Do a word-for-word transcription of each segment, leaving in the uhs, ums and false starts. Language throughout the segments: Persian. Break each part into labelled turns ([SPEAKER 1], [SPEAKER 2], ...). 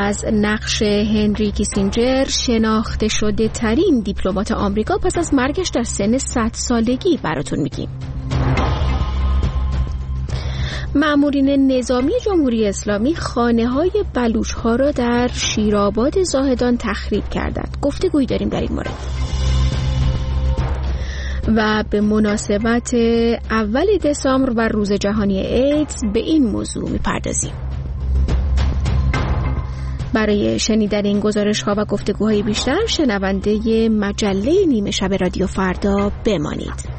[SPEAKER 1] از نقش هنری کیسینجر، شناخته شده ترین دیپلمات آمریکا پس از مرگش در سن صد سالگی براتون میگیم. مامورین نظامی جمهوری اسلامی خانه‌های بلوچ‌ها را در شیرآباد زاهدان تخریب کردند. گفتگویی داریم در این مورد. و به مناسبت اول دسامبر و روز جهانی ایدز به این موضوع می‌پردازیم. برای شنیدن این گزارش‌ها و گفتگوهای بیشتر شنونده مجله نیمه شب رادیو فردا بمانید.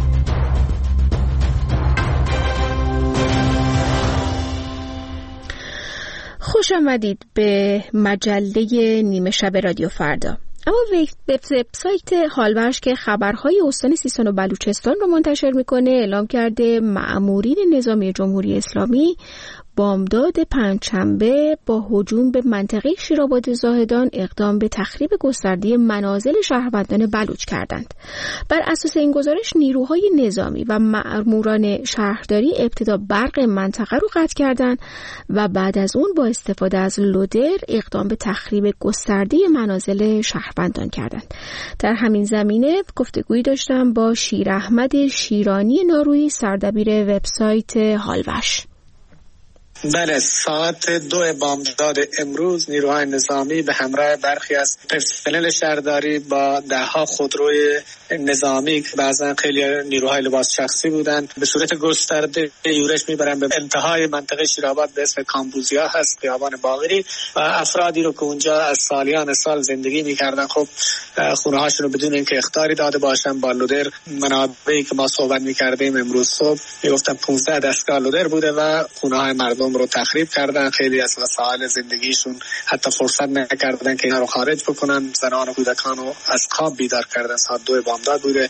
[SPEAKER 1] خوش آمدید به مجله نیمه شب رادیو فردا. اما وبسایت هالوش که خبرهای استان سیستان و بلوچستان رو منتشر میکنه اعلام کرده مأمورین نظامی جمهوری اسلامی بامداد پنجشنبه با هجوم به منطقه شیرآباد زاهدان اقدام به تخریب گسترده منازل شهروندان بلوچ کردند. بر اساس این گزارش نیروهای نظامی و مأموران شهرداری ابتدا برق منطقه رو قطع کردند و بعد از اون با استفاده از لودر اقدام به تخریب گسترده منازل شهروندان کردند. در همین زمینه گفتگویی داشتم با شیر احمد شیرانی نارویی، سردبیر وبسایت هالوش.
[SPEAKER 2] بله، ساعت دو بامداد امروز نیروهای نظامی به همراه برخی از پرسنل شهرداری با دهها خودروی نظامی که بعضا خیلی نیروهای لباس شخصی بودند به صورت گسترده یورش میبرن به انتهای منطقه شیرآباد به اسم کامبوزیا هست، خیابان باقری، و افرادی رو که اونجا از سالیان سال زندگی میکردن خب خونه هاشون رو بدون اینکه اخطاری داده باشن با لودر، منابعی که ما صحبت میکردیم امروز صبح میگفتن پانزده دستگاه لودر بوده و خونه های مردم رو تخریب کردن. خیلی از وسایل زندگیشون حتی فرصت نکردن که اینا رو خارج بکنن. زنان و کودکان رو از خواب بیدار کردن. ساعت دو بامداد بوده.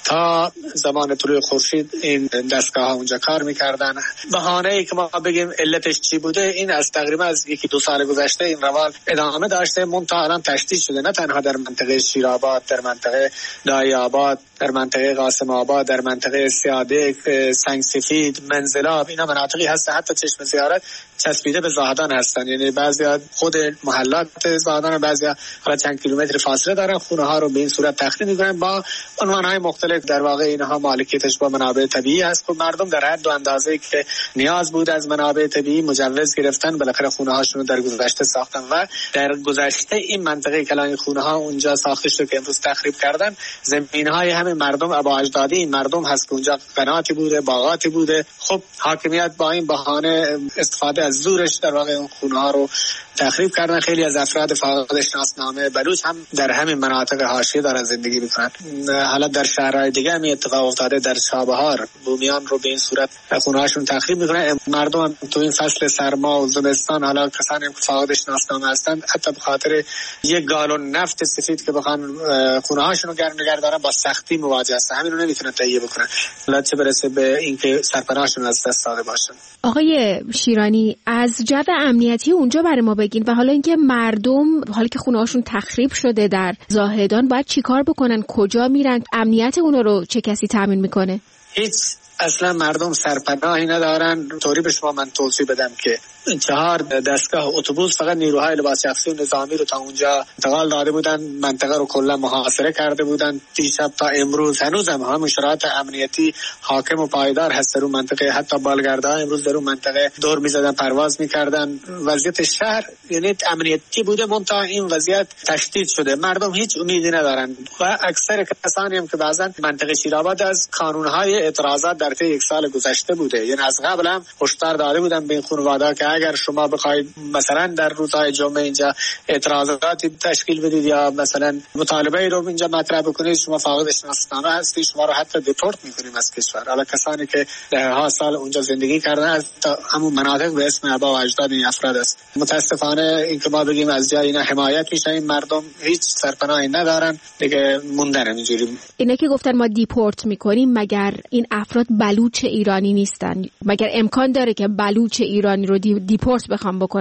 [SPEAKER 2] تا زمان طلوع خورشید این دستگاه ها اونجا کار میکردن. بهانه ای که ما بگیم علتش چی بوده، این از تقریبا از یکی دو سال گذشته این روال ادامه داشته، منتها الان تشدید شده، نه تنها در منطقه شیرآباد، در منطقه دایی آباد، در منطقه قاسم آباد، در منطقه سیادک، سنگ سفید، منزلاب، اینا مناطقی هست حتی چشم زیارت چسبیده به زاهدان هستن. یعنی بعضیا خود محلات زاهدان، بعضیا حالا چند کیلومتر فاصله دارن، خونه ها رو به این صورت تخریب میکنن با عنوان های مختلف. در واقع اینها مالکیتش با منابع طبیعی است. خب مردم در حد و اندازه‌ای که نیاز بود از منابع طبیعی مجوز گرفتن، بالاخره خونه هاشون رو در گذشته ساختن و در گذشته این منطقه کلان خونه ها اونجا ساخته شده که امروز تخریب کردن. زمین های همه مردم ابا اجدادی این مردم هست که اونجا قناتی بوده، باغاتی بوده. خب حاکمیت با این بهانه استفاده از زورش در واقع اون خونه ها رو تخریب کردن. خیلی از افراد فاقد شناسنامه بلوچ هم در همین مناطق حاشیه دارن زندگی میکنن. حالا در شهرهای دیگه هم اتفاق افتاده، در چابهار بومیان رو به این صورت خونه هاشون تخریب میکنن. مردم هم تو این فصل سرما و زمستان، حالا کسانی که فاقد شناسنامه هستن، حتی به خاطر یک گالون نفت سفید که بخوان خونه هاشون رو گرم نگه دارن با سختی مواجه هستن. همین رو نمیتونن تهیه بکنن، حالا چه برسه به اینکه سرپناهشون از دست داده باشن.
[SPEAKER 1] آقای شیرانی، از جو امنیتی اونجا برای ما بگین و حالا اینکه مردم حالا که خونه هاشون تخریب شده در زاهدان باید چیکار بکنن، کجا میرن، امنیت اونا رو چه کسی تامین میکنه؟
[SPEAKER 2] هیچ، اصلا مردم سرپناهی ندارن. طوری به شما من توضیح بدم که چهار دستگاه اتوبوس فقط نیروهای لباس شخصی و نظامی رو تا اونجا انتقال داده بودن، منطقه رو کلا محاصره کرده بودن. دیشب تا امروز هنوز هم همون شرایط امنیتی حاکم و پایدار هست در اون منطقه. حتی بالگردها امروز در اون منطقه دور می‌زدن، پرواز می‌کردن. وضعیت شهر یعنی امنیتی بوده، منتها این وضعیت تشدید شده. مردم هیچ امیدی ندارن و اکثر کسانی هم که بعضن منطقه شیرآباد از کانون‌های اعتراضات در طی یک سال گذشته بوده، یعنی از قبل هم هشدار داده بودن به این خانواده که اگر شما بخواید مثلا در روزهای جمعه اینجا اعتراضاتی تشکیل بدید یا مثلا مطالبه رو اینجا مطرح بکنید، شما فاقد شناسنامه هستید، شما رو حتی دیپورت میکنیم از کشور. حالا کسانی که دهها سال اونجا زندگی کردن از همون مناطق به اسم آبا و اجداد این افراد است. متاسفانه این که ما بگیم از جای اینا حمایت میشن، این مردم هیچ سرپناهی ندارن دیگه، موندن اینجوری.
[SPEAKER 1] اینا که گفتن ما دیپورت میکنیم، مگر این افراد بلوچ ایرانی نیستن؟ مگر امکان داره که بلوچ ایرانی رو دی دیپورت بخوام بکنن؟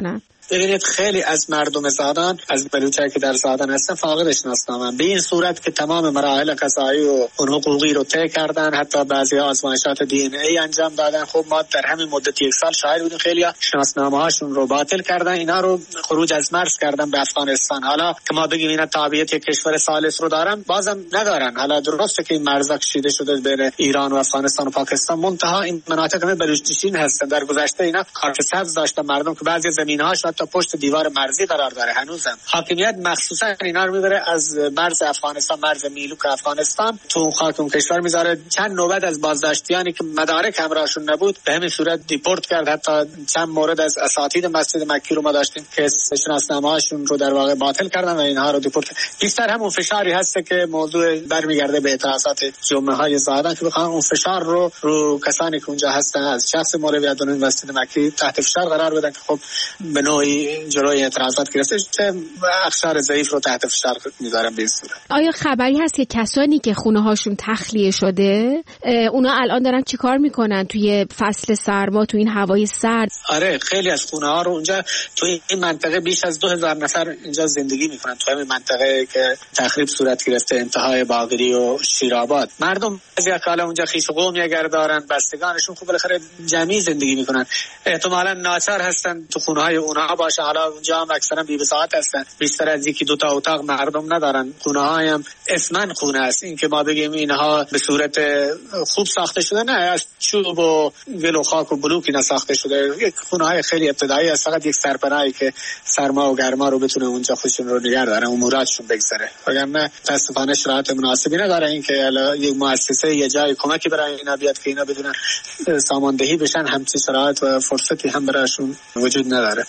[SPEAKER 2] ببینید خیلی از مردم زادان، از بلوچایی که در زادان هستن فاقد شناسنامه، به این صورت که تمام مراحل قضایی و اون حقوقی رو طی کردن، حتی بعضی آزمایشات دی ان ای انجام دادن. خب ما در همین مدت یک سال شاهد بودیم خیلی شناسنامه هاشون رو باطل کردن، اینا رو خروج از مرز کردن به افغانستان. حالا که ما بگیم اینا تابعیت کشور ثالث رو دارن، بازم ندارن. حالا درسته که این مرز کشیده شده بین ایران و افغانستان و پاکستان، منتها این مناطق همه بلوچستان هستن. در گذشته اینا کارت سبز داشتن مردم که بعضی زمین‌هاش حتی پشت دیوار مرزی قرار داره. هنوزم حاکمیت مخصوصا اینا رو میبره از مرز افغانستان، مرز میلوک افغانستان تو اون خاک اون کشور میذاره. چند نوبت از بازداشتیانی که مدارک همراهشون نبود به همین صورت دیپورت کرد. حتی چند مورد از اساتید مسجد مکی رو ما داشتیم که شناسنامه‌هاشون رو در واقع باطل کردن و اینها رو دیپورت. بیشتر همون فشاری هست که موضوع برمیگرده به اعتراضات جمعه‌های زادان که بخوان اون فشار رو رو کسانی که اونجا هستن از شخص مولوی عبدالله مسجد مکی تحت فشار قرار بدن که خب به نوعی جلوی اعتراضات گرفته چه اقشار ضعیف رو تحت فشار میذارن به این صورت.
[SPEAKER 1] آیا خبری هست که کسانی که خونه هاشون تخلیه شده اونا الان دارن چیکار میکنن توی فصل سرما، تو این هوای سرد؟
[SPEAKER 2] آره خیلی از خونه ها رو اونجا توی این منطقه بیش از دو هزار نفر اینجا زندگی میکنن، توی این منطقه که تخریب صورت گرفته، انتهای باقری و شیرآباد. مردم بعضی اقاله اونجا خویش و قومی اگر دارن، بستگانشون خوب بالاخره جمعی زندگی میکنن، احتمالاً ناچار هستن تو خونه های اونها باشه. حالا اونجا هم اکثرا بی بساط هستن، بیشتر از یکی دو تا اتاق مردم ندارن. خونه های هم اسمن خونه است، این که ما بگیم اینها به صورت خوب ساخته شده نه، از چوب و گل و خاک و بلوکی نساخته شده. یک خونه های خیلی ابتدایی است، فقط یک سرپناهی که سرما و گرما رو بتونه اونجا خودشون رو نگه دارن، اموراتشون بگذره. وگرنه متاسفانه شرایط مناسبی نداره این که یک مؤسسه یه جای کمکی برای اینا بیاد که اینا بدونن ساماندهی بشن. همچین شرایط و فرصتی هم براشون وجود نداره.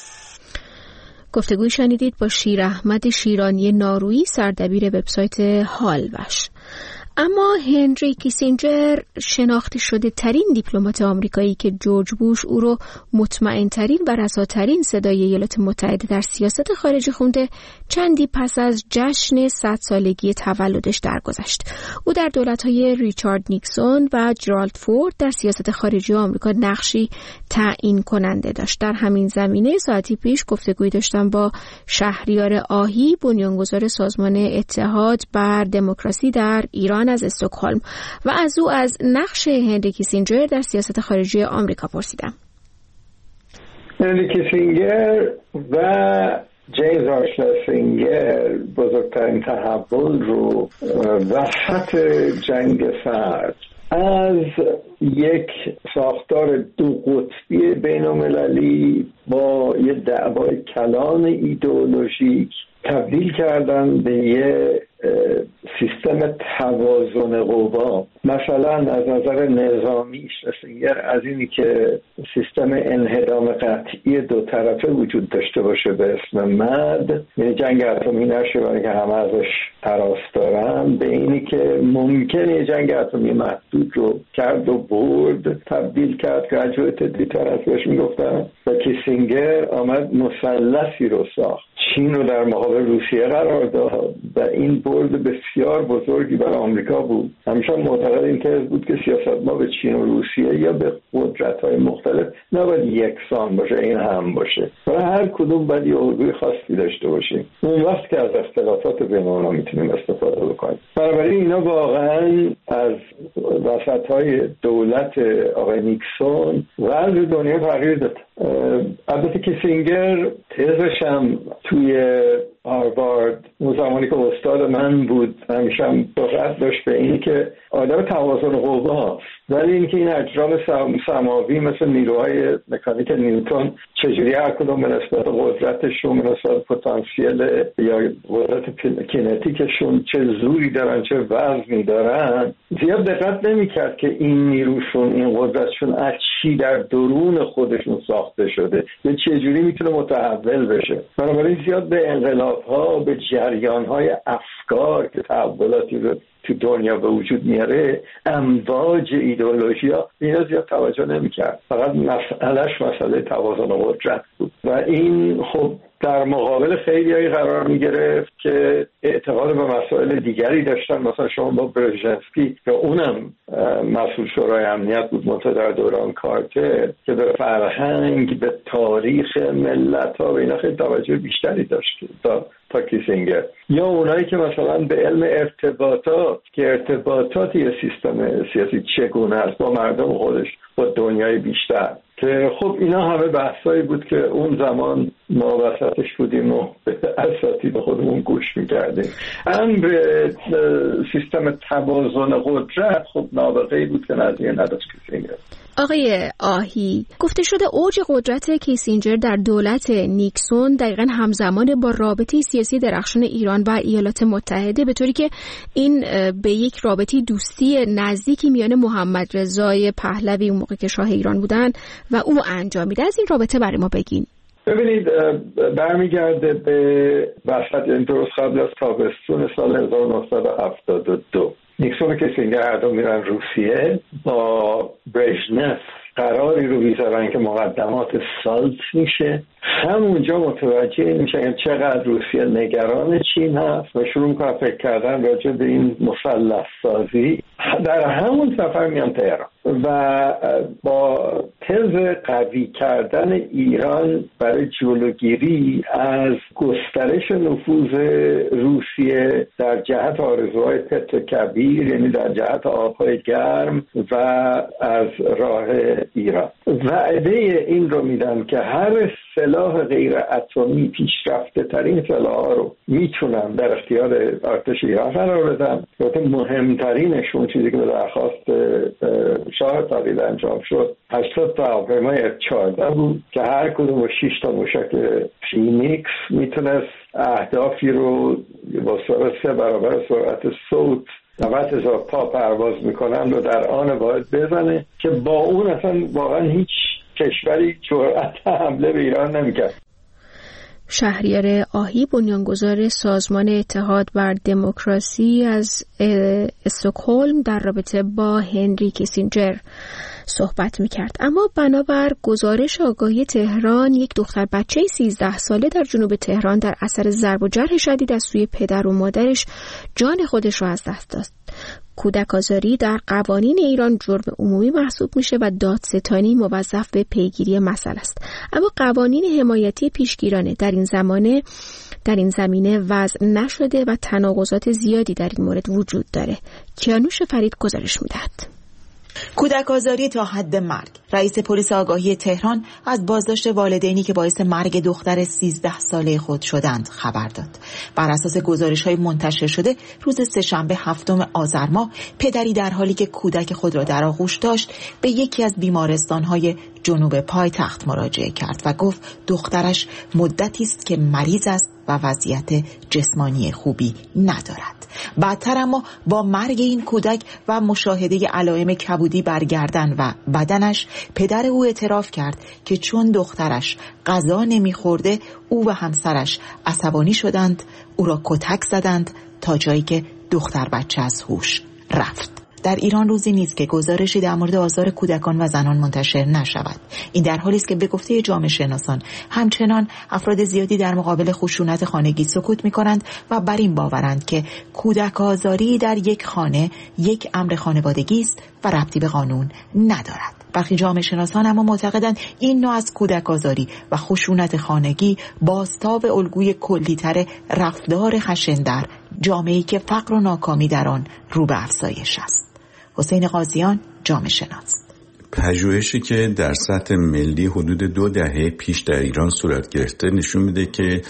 [SPEAKER 1] گفتگوی شنیدید با شیر احمد شیرانی نارویی، سردبیر وبسایت هالوش. اما هنری کیسینجر، شناخته شده ترین دیپلمات آمریکایی که جورج بوش او رو مطمئن ترین و رساترین صدای ایالات متحده در سیاست خارجی خونده، چندی پس از جشن صد سالگی تولدش درگذشت. او در دولت‌های ریچارد نیکسون و جرالد فورد در سیاست خارجی آمریکا نقشی تعیین کننده داشت. در همین زمینه ساعتی پیش گفتگوی داشتم با شهریار آهی، بنیانگذار سازمان اتحاد بر دموکراسی در ایران از استکهلم، و از او از نقش هنری کیسینجر در سیاست خارجی آمریکا پرسیدم.
[SPEAKER 3] هنری کیسینجر و جیمز آرشلسینگر بزرگترین تحول رو وسط جنگ سرد از یک ساختار دو قطبی بین‌المللی با یه دعوای کلان ایدئولوژیک تبدیل کردن به یه سیستم توازن قوا. مثلا از نظر نظامی شلسینگر از اینی که سیستم انهدام قطعی دو طرفه وجود داشته باشه به اسم مد، یعنی جنگ اتمی نشه برای که همه ازش هراس دارن، به اینی که ممکنه جنگ اتمی محدود رو کرد و برد تبدیل کرد، گراجویت دیترنس بهش میگفتن. و کیسینگر آمد مثلثی رو ساخت، چین رو در مقابل روسیه قرار داد و این برد بسیار بزرگی برای آمریکا بود. همیشه معتقد این تز بود که سیاست ما به چین و روسیه یا به قدرت‌های مختلف نباید یکسان باشه، این هم باشه، برای هر کدوم باید یه الگوی خاصی داشته باشیم. اون وقت که از اختلافات بین اونها میتونیم استفاده بکنیم. بنابراین اینا واقعا از وسط‌های دولت آقای نیکسون وضع دنیا تغییر داد. البته کیسینگر تزش هم توی هاروارد اون زمانی که استاد من بود همیشه هم دقت داشت به این که آدم توازن قواست، ولی اینکه این اجرام سماوی مثل نیروهای مکانیک نیوتن چجوری هر کدوم به نسبت قدرتشون، به نسبت پتانسیل یا قدرت کینتیکشون چه زوری دارن، چه وزنی دارن، زیاد دقت نمی‌کرد که این نیروشون، این قدرتشون از چی در درون خودشون ساخته شده یا چجوری میتونه متحول بشه. بنابراین زیاد به انقلاب‌ها، به جریان‌های افکار که تحولاتی رو تو دنیا به وجود میاره، امواج ایدئولوژی ها، اینا زیاد توجه نمیکرد. فقط مسئلهش مسئله توازن قدرت بود. و این خب در مقابل خیلیایی قرار می گرفت که اعتقاد به مسائل دیگری داشتن. مثلا شما با برژنسکی که اونم مسئول شورای امنیت بود منتها در دوران کارتر، که به فرهنگ، به تاریخ ملت ها و اینا خیلی توجه بیشتری داشت تا تا کیسینگر. یا اونایی که مثلا به علم ارتباطات، که ارتباطات یه سیستم سیاسی چگونه است با مردم خودش، با دنیای بیشتر، که خب اینا همه بحثایی بود که اون زمان ما وسطش بودیم و به اساتید خودمون گوش میکردیم. امر سیستم توازن قدرت خب نابغه‌ای بود که نظریه نداشت کیسینگر.
[SPEAKER 1] آقای آهی، گفته شده اوج قدرت کیسینجر در دولت نیکسون دقیقاً همزمان با رابطه سیاسی درخشان ایران و ایالات متحده، به طوری که این به یک رابطه دوستی نزدیکی میان محمد رضای پهلوی اون موقع که شاه ایران بودن و او انجامیده. از این رابطه برای ما بگین.
[SPEAKER 3] ببینید، برمیگرده به وسط درست قبل از تابستون سال هزار و نهصد و هفتاد و دو. نیکسون و کیسینگر هر دو میرن روسیه، با برژنف قراری رو میذارن که مقدمات سالت میشه. همونجا متوجه میشن چقدر روسیه نگران چین هست و شروع میکنن فکر کردن راجع به این مثلث سازی. در همون سفر میان تهران و با تز قوی کردن ایران برای جلوگیری از گسترش نفوذ روسیه در جهت آرزوهای پتروکبیر، یعنی در جهت آبهای گرم و از راه ایران، وعده این رو میدن که هر سلاح غیر اتمی، پیشرفته ترین سلاح ها رو میتونن در اختیار ارتش ایران قرار بدن. البته مهمترینشون چیزی که به درخواست شاه تقلید انجام شد هشتاد تا هواپیمای اف چهارده بود که هر کدوم شش تا موشک فینیکس میتونست اهدافی رو با سرعت سه برابر سرعت صوت نود هزار پا پرواز میکنن و در آن واحد بزنه که با اون اصلا واقعا هیچ کشوری جرأت حمله به ایران نمیکرد.
[SPEAKER 1] شهریار آهی، بنیانگذار سازمان اتحاد بر دموکراسی از استکهلم، در رابطه با هنری کیسینجر صحبت میکرد. اما بنابر گزارش آگاهی تهران، یک دختر بچه سیزده ساله در جنوب تهران در اثر ضرب و جرح شدید از سوی پدر و مادرش جان خودش را از دست داد. کودک آزاری در قوانین ایران جرم عمومی محسوب میشه و دادستانی موظف به پیگیری مسئله است. اما قوانین حمایتی پیشگیرانه در این زمانه در این زمینه وضع نشده و تناقضات زیادی در این مورد وجود داره. کیانوش فرید گزارش میدهد.
[SPEAKER 4] کودک آزاری تا حد مرگ. رئیس پلیس آگاهی تهران از بازداشت والدینی که باعث مرگ دختر سیزده ساله خود شدند خبر داد. بر اساس گزارش‌های منتشر شده، روز سه‌شنبه هفتم آذر ماه، پدری در حالی که کودک خود را در آغوش داشت به یکی از بیمارستان‌های جنوب پایتخت مراجعه کرد و گفت دخترش مدتی است که مریض است و وضعیت جسمانی خوبی ندارد. بعدتر اما با مرگ این کودک و مشاهده علائم کبودی بر گردن و بدنش، پدر او اعتراف کرد که چون دخترش غذا نمیخورده، او و همسرش عصبانی شدند، او را کتک زدند تا جایی که دختر بچه از هوش رفت. در ایران روزی نیست که گزارشی در مورد آزار کودکان و زنان منتشر نشود. این در حالی است که به گفته جامعه شناسان همچنان افراد زیادی در مقابل خشونت خانگی سکوت می‌کنند و بر این باورند که کودک آزاری در یک خانه یک امر خانوادگی است و ربطی به قانون ندارد. برخی جامعه شناسان اما معتقدند این نوع از کودک آزاری و خشونت خانگی بازتاب الگوی کلی‌تر رفتار خشن در جامعه‌ای که فقر و ناکامی در آن رو به افزایش است. حسین قاضیان، جامعه شناس.
[SPEAKER 5] پژوهشی که در سطح ملی حدود دو دهه پیش در ایران صورت گرفته نشون میده که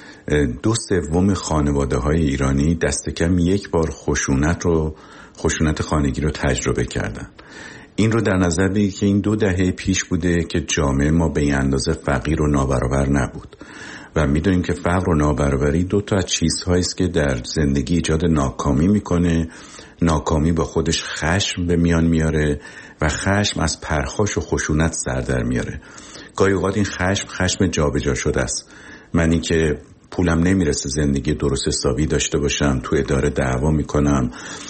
[SPEAKER 5] دو سوم خانواده‌های ایرانی دست کم یک بار خشونت رو خشونت خانگی رو تجربه کردن. این رو در نظر بگیرید که این دو دهه پیش بوده که جامعه ما به این اندازه فقیر و نابرابر نبود و میدونیم که فقر و نابرابری دو تا از چیزهایی است که در زندگی ایجاد ناکامی میکنه. ناکامی با خودش خشم به میان میاره و خشم از پرخاش و خشونت سر در میاره. گاهی اوقات این خشم خشم جابجا شده است. منی که پولم نمیرسه زندگی درست حسابی داشته باشم، تو اداره دعوا میکنم،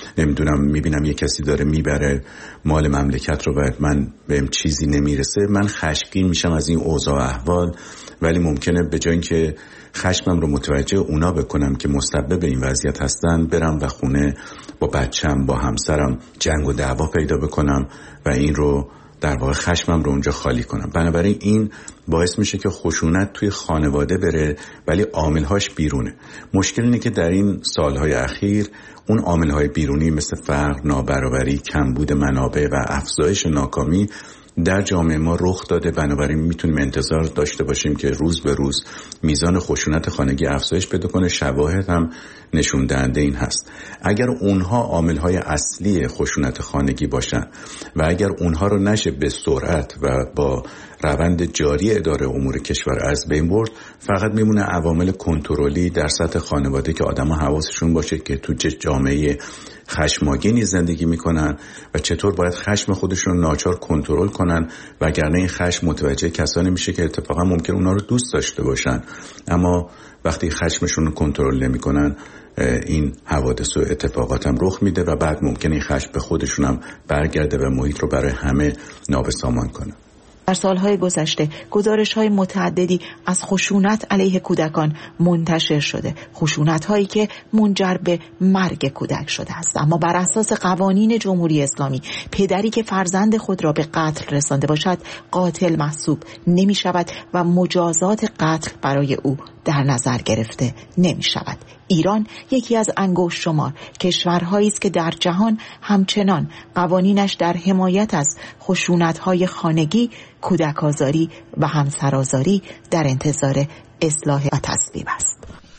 [SPEAKER 5] نمیدونم میبینم یه کسی داره میبره مال مملکت رو و من بهم چیزی نمیرسه، من خشمگین میشم از این اوضاع احوال، ولی ممکنه به جای اینکه خشمم رو متوجه اونا بکنم که مسبب این وضعیت هستن، برم و خونه با بچم با همسرم جنگ و دعوا پیدا بکنم و این رو در واقع خشمم رو اونجا خالی کنم. بنابراین این باعث میشه که خشونت توی خانواده بره ولی عاملهاش بیرونه. مشکل اینه که در این سالهای اخیر اون عاملهای بیرونی مثل فقر، نابرابری، کمبود منابع و افزایش ناکامی در جامعه ما رخ داده. بنابراین میتونیم انتظار داشته باشیم که روز به روز میزان خشونت خانگی افزایش پیدا کنه. شواهد هم نشون دهنده این هست. اگر اونها عاملهای اصلی خشونت خانگی باشن و اگر اونها رو نشه به سرعت و با روند جاری اداره امور کشور از بین برد، فقط میمونه عوامل کنترلی در سطح خانواده که آدم‌ها حواسشون باشه که تو جامعه خشمگینی زندگی میکنن و چطور باید خشم خودشون ناچار کنترل کنن، وگرنه این خشم متوجه کسانی میشه که اتفاقا ممکن اونا رو دوست داشته باشن، اما وقتی خشمشون رو کنترل نمیکنن این حوادث و اتفاقات هم رخ میده و بعد ممکنه این خشم به خودشون هم برگرده و محیط رو برای همه نابسامان کنه.
[SPEAKER 4] در سالهای گذشته گزارش‌های متعددی از خشونت علیه کودکان منتشر شده، خشونت‌هایی که منجر به مرگ کودک شده است. اما بر اساس قوانین جمهوری اسلامی، پدری که فرزند خود را به قتل رسانده باشد قاتل محسوب نمی‌شود و مجازات قتل برای او در نظر گرفته نمی‌شود. ایران یکی از انگشت شمار کشورهایی است که در جهان همچنان قوانینش در حمایت از خشونت‌های خانگی، کودک‌آزاری و همسرآزاری در انتظار اصلاح و تصویب است.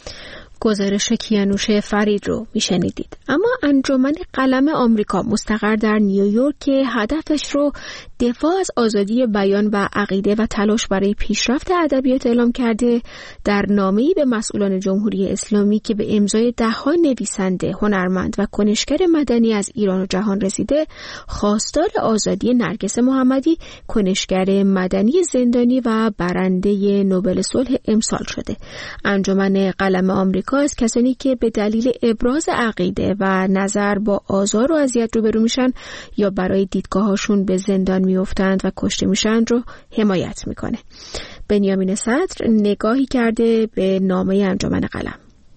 [SPEAKER 1] گزارش کیانوش فرید رو میشنیدید. اما انجمن قلم آمریکا مستقر در نیویورک که هدفش رو دفاع از آزادی بیان و عقیده و تلاش برای پیشرفت ادبیات اعلام کرده، در نامه‌ای به مسئولان جمهوری اسلامی که به امضای ده‌ها نویسنده، هنرمند و کنشگر مدنی از ایران و جهان رسیده، خواستار آزادی نرگس محمدی، کنشگر مدنی زندانی و برنده نوبل صلح امسال شده. انجمن قلم آمریکا از کسانی که به دلیل ابراز عقیده و نظر با آزار و اذیت روبرو میشن یا برای دیدگاهاشون به زندان میافتند و کشته میشن رو حمایت میکنه. بنیامین صدر نگاهی کرده به نامه انجمن قلم.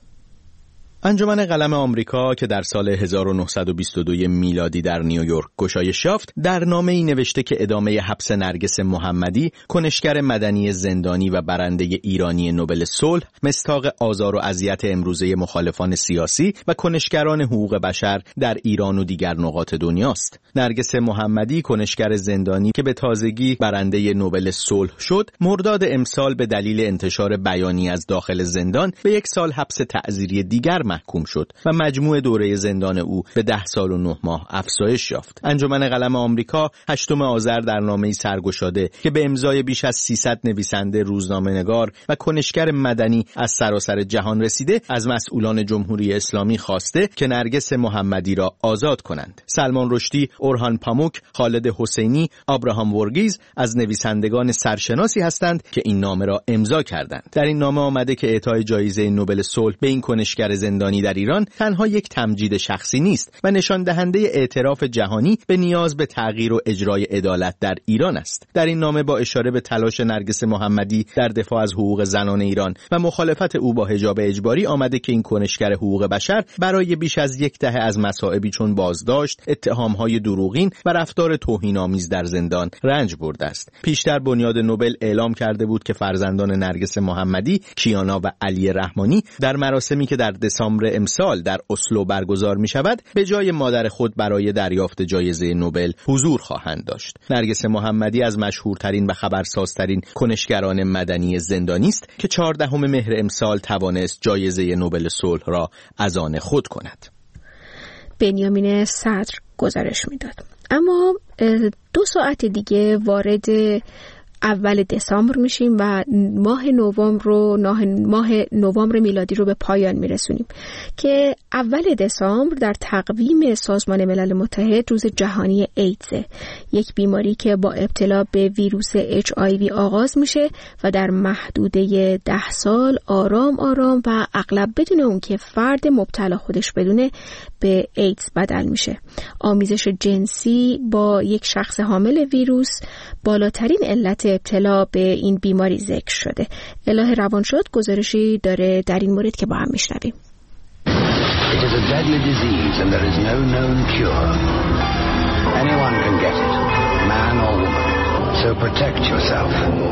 [SPEAKER 6] انجمن قلم آمریکا که در سال هزار و نهصد و بیست و دو میلادی در نیویورک گشایش یافت، در نامه‌ای نوشته که ادامه حبس نرگس محمدی، کنشگر مدنی زندانی و برنده ایرانی نوبل صلح، مصداق آزار و اذیت امروزه مخالفان سیاسی و کنشگران حقوق بشر در ایران و دیگر نقاط دنیاست. نرگس محمدی، کنشگر زندانی که به تازگی برنده نوبل صلح شد، مرداد امسال به دلیل انتشار بیانیه از داخل زندان به یک سال حبس تعزیری دیگر محکوم شد و مجموع دوره زندان او به ده سال و نه ماه افزایش یافت. انجمن قلم آمریکا هشتم آذر در نامه‌ای سرگشاده که به امضای بیش از سیصد نویسنده، روزنامه‌نگار و کنشگر مدنی از سراسر جهان رسیده، از مسئولان جمهوری اسلامی خواسته که نرگس محمدی را آزاد کنند. سلمان رشدی، اورهان پاموک، خالد حسینی، ابراهام ورگیز از نویسندگان سرشناسی هستند که این نامه را امضا کردند. در این نامه آمده که اعطای جایزه نوبل صلح به این کنشگر زندانی در ایران تنها یک تمجید شخصی نیست و نشان دهنده اعتراف جهانی به نیاز به تغییر و اجرای عدالت در ایران است. در این نامه با اشاره به تلاش نرگس محمدی در دفاع از حقوق زنان ایران و مخالفت او با حجاب اجباری آمده که این کنشگر حقوق بشر برای بیش از یک دهه از مصائبی چون بازداشت، اتهام‌های دروغین و رفتار توهین‌آمیز در زندان رنج برده است. پیشتر بنیاد نوبل اعلام کرده بود که فرزندان نرگس محمدی، کیانا و علی رحمانی، در مراسمی که در دسامبر امسال در اسلو برگزار می شود، به جای مادر خود برای دریافت جایزه نوبل حضور خواهند داشت. نرگس محمدی از مشهورترین و خبرسازترین کنشگران مدنی زندانی است که چهاردهم مهر امسال توانست جایزه نوبل صلح را از آن خود کند.
[SPEAKER 1] بنیامین صدر گزارش میداد. اما دو ساعت دیگه وارد اول دسامبر میشیم و ماه نوامبر رو ماه نوامبر میلادی رو به پایان میرسونیم که اول دسامبر در تقویم سازمان ملل متحد روز جهانی ایدز، یک بیماری که با ابتلا به ویروس اچ آی وی آغاز میشه و در محدوده ده سال آرام آرام و اغلب بدون اون که فرد مبتلا خودش بدونه به ایدز بدل میشه. آمیزش جنسی با یک شخص حامل ویروس بالاترین علت ابتلا به این بیماری ذکر شده. اله روانشاد گزارشی داره در این مورد که با هم میشنویم.
[SPEAKER 7] It is a deadly disease and there is no known cure. Anyone can get it, man or woman. So protect yourself.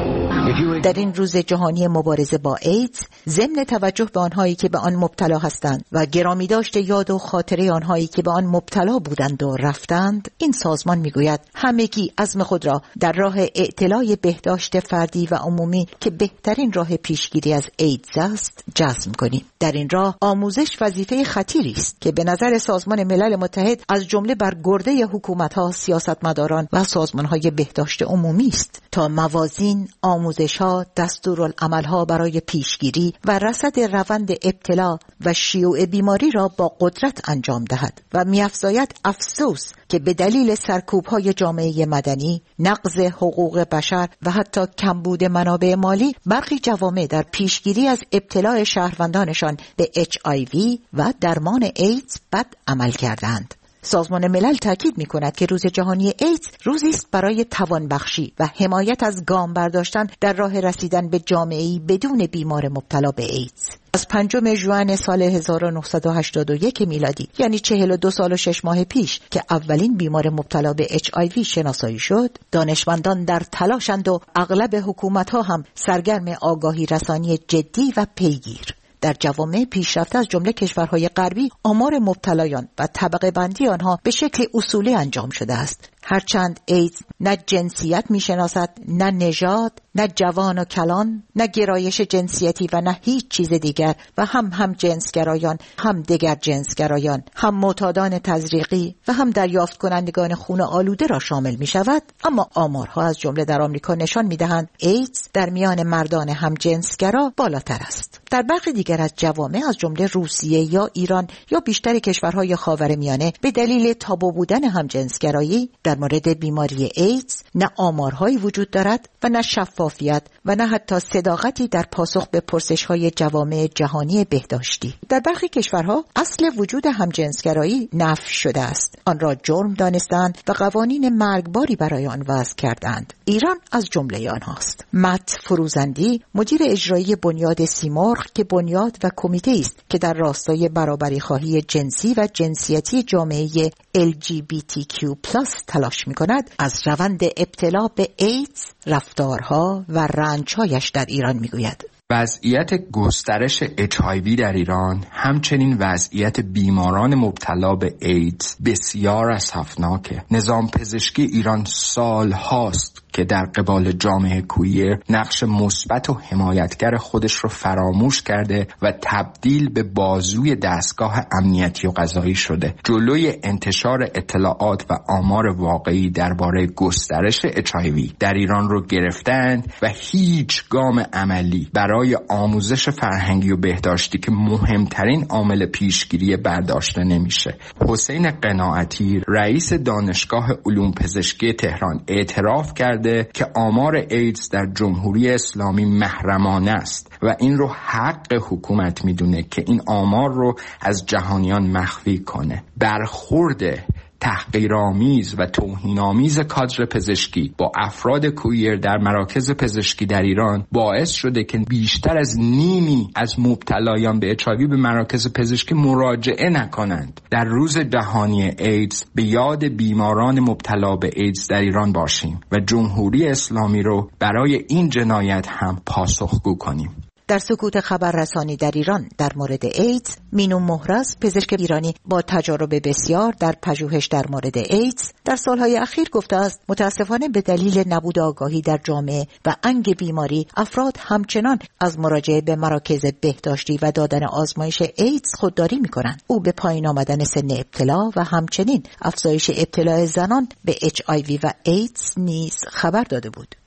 [SPEAKER 4] در این روز جهانی مبارزه با ایدز، ضمن توجه به آنهایی که به آن مبتلا هستند و گرامی داشت یاد و خاطره آنهایی که به آن مبتلا بودند و رفتند، این سازمان میگوید همگی عزم خود را در راه اعتلاع بهداشت فردی و عمومی که بهترین راه پیشگیری از ایدز است جزم کنیم. در این راه آموزش وظیفه خطیری است که به نظر سازمان ملل متحد از جمله بر گرده حکومت‌ها، سیاستمداران و سازمان‌های بهداشت عمومی است تا موازین، آموزش‌ها، دستورالعمل‌ها برای پیشگیری و رصد روند ابتلا و شیوع بیماری را با قدرت انجام دهد و می‌افزاید افسوس که به دلیل سرکوب‌های جامعه مدنی، نقض حقوق بشر و حتی کمبود منابع مالی، برخی جوامع در پیشگیری از ابتلاع شهروندانشان به اچ آی وی و درمان ایدز بد عمل کردند. سازمان ملل تاکید می‌کند که روز جهانی ایدز روزی است برای توانبخشی و حمایت از گام برداشتن در راه رسیدن به جامعه‌ای بدون بیمار مبتلا به ایدز. از پنجم ژوئن سال هزار و نهصد و هشتاد و یک میلادی، یعنی چهل و دو سال و شش ماه پیش که اولین بیمار مبتلا به اچ آی وی شناسایی شد، دانشمندان در تلاشند و اغلب حکومت‌ها هم سرگرم آگاهی رسانی جدی و پیگیر. در جوامع پیشرفته از جمله کشورهای غربی آمار مبتلایان و طبقه بندی آنها به شکل اصولی انجام شده است. هرچند ایدز نه جنسیت میشناسد، نه نژاد، نه جوان و کلان، نه گرایش جنسیتی و نه هیچ چیز دیگر و هم هم جنسگرایان، هم دیگر جنسگرایان، هم معتادان تزریقی و هم دریافت کنندگان خون آلوده را شامل می شود، اما آمارها از جمله در آمریکا نشان می دهند ایدز در میان مردان هم جنسگرا بالاتر است. در برخی دیگر از جوامع از جمله روسیه یا ایران یا بیشتر کشورهای خاورمیانه به دلیل تابو بودن هم جنسگرایی در مورد بیماری ایدز نه آمارهایی وجود دارد و نه شفافیت و نه حتی صداقتی در پاسخ به پرسش‌های جوامع جهانی بهداشتی. در برخی کشورها اصل وجود همجنسگرایی نفی شده است. آن را جرم دانستند و قوانین مرگباری برای آن وضع کردند. ایران از جمله آنهاست. مت فروزندی، مدیر اجرایی بنیاد سیمرغ که بنیاد و کمیته است که در راستای برابری خواهی جنسی و جنسیتی جامعه ال جی بی تی کیو پلاس تلاش می‌کند، از روند ابتلا به ایدز، رفتارها و رنج‌هایش در ایران می‌گوید.
[SPEAKER 8] وضعیت گسترش اچ آی وی در ایران، همچنین وضعیت بیماران مبتلا به ایدز بسیار اسفناکه. نظام پزشکی ایران سال هاست که در قبال جامعه کویر نقش مثبت و حمایتگر خودش رو فراموش کرده و تبدیل به بازوی دستگاه امنیتی و قضایی شده. جلوی انتشار اطلاعات و آمار واقعی درباره گسترش اچ آی وی در ایران رو گرفتند و هیچ گام عملی برای آموزش فرهنگی و بهداشتی که مهمترین عامل پیشگیری برداشته نمیشه. حسین قناعتی، رئیس دانشگاه علوم پزشکی تهران، اعتراف کرد که آمار ایدز در جمهوری اسلامی محرمانه است و این رو حق حکومت میدونه که این آمار رو از جهانیان مخفی کنه. برخورد تحقیرآمیز و توهین‌آمیز کادر پزشکی با افراد کویر در مراکز پزشکی در ایران باعث شده که بیشتر از نیمی از مبتلایان به اچ آی وی به مراکز پزشکی مراجعه نکنند. در روز جهانی ایدز به یاد بیماران مبتلا به ایدز در ایران باشیم و جمهوری اسلامی رو برای این جنایت هم پاسخگو کنیم.
[SPEAKER 4] در سکوت خبررسانی در ایران در مورد ایدز، مینو مهرز، پزشک ایرانی با تجارب بسیار در پژوهش در مورد ایدز، در سالهای اخیر گفته است متاسفانه به دلیل نبود آگاهی در جامعه و انگ بیماری، افراد همچنان از مراجعه به مراکز بهداشتی و دادن آزمایش ایدز خودداری می‌کنند. او به پایین آمدن سن ابتلا و همچنین افزایش ابتلا زنان به اچ آی وی و ایدز نیز خبر داده بود.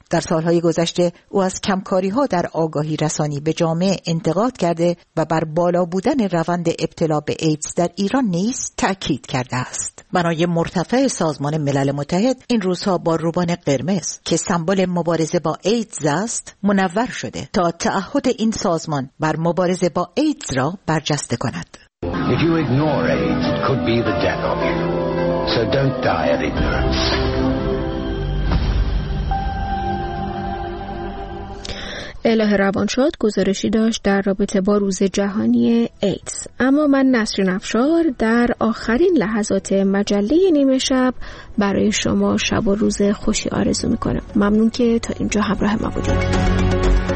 [SPEAKER 9] در سالهای گذشته او از کمکاری‌ها در آگاهی رسانی به جامعه انتقاد کرده و بر بالا بودن روند ابتلا به ایدز در ایران نیز تأکید کرده است. بنای مرتفع سازمان ملل متحد این روزها با روبان قرمز که سمبل مبارزه با ایدز است منور شده تا تعهد این سازمان بر مبارزه با ایدز را برجسته کند.
[SPEAKER 7] If you ignore AIDS, it could be the death of you. So don't die of ignorance.
[SPEAKER 1] اله روانشاد گزارشی داشت در رابطه با روز جهانی ایدز. اما من نسرین افشار در آخرین لحظات مجله نیمه شب برای شما شب و روز خوشی آرزو میکنم. ممنون که تا اینجا همراه ما بودید.